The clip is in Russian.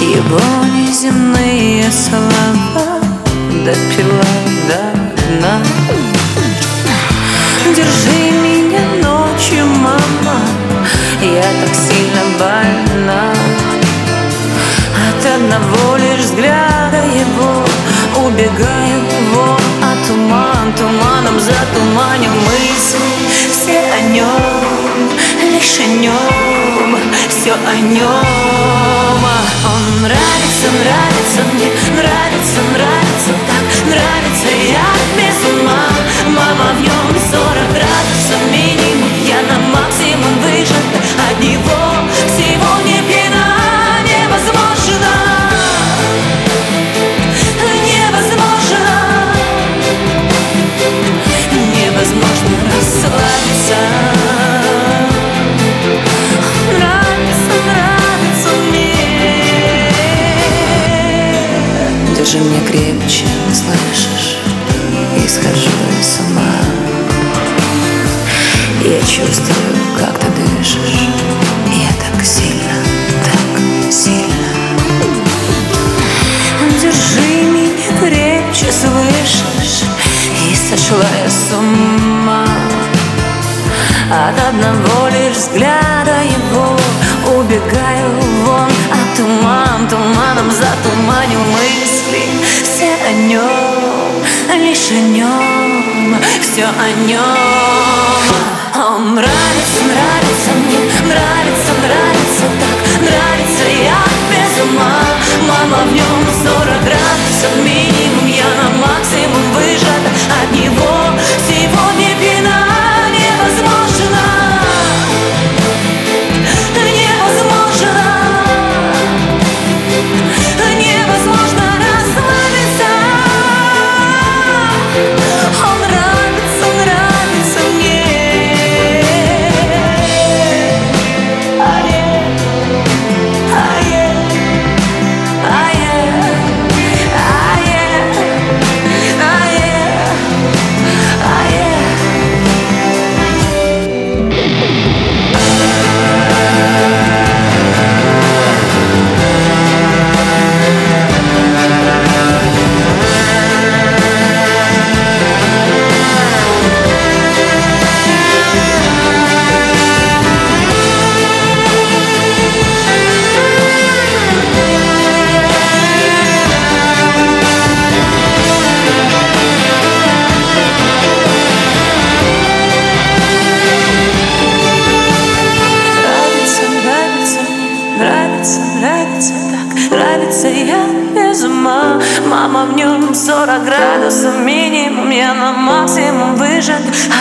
Его неземные слова допила до дна. Держи меня ночью, мама, я так сильно больна. От одного лишь взгляда его убегаю вон, а туманом затуманил мысли. Все о нем, лишь о нем, все о нем. Он нравится, нравится мне, нравится так, нравится, я без ума. Мама, в нем 40 градусов минимум, я на максимум выжата. От него всего не пьяна. Невозможно, невозможно, невозможно расслабиться. Нравится мне. Держи меня крепче, слышишь? И схожу с ума. Я чувствую, как ты дышишь. Я так сильно, так сильно. Держи меня крепче, слышишь? И сошла я с ума. От одного лишь взгляда его убегаю вон, а туманом затуманил мысли. Все о нем, лишь о нем, все о нем. Он нравится, нравится мне, нравится так, нравится, я без ума. Мама, в нем 40 градусов минимум, я на максимум выжата. От него сегодня пьяна. Невозможно, невозможно, невозможно расслабиться. Он нравится мне. Нравится так, нравится, я без ума. Мама, в нем 40 градусов минимум, я на максимум выжат.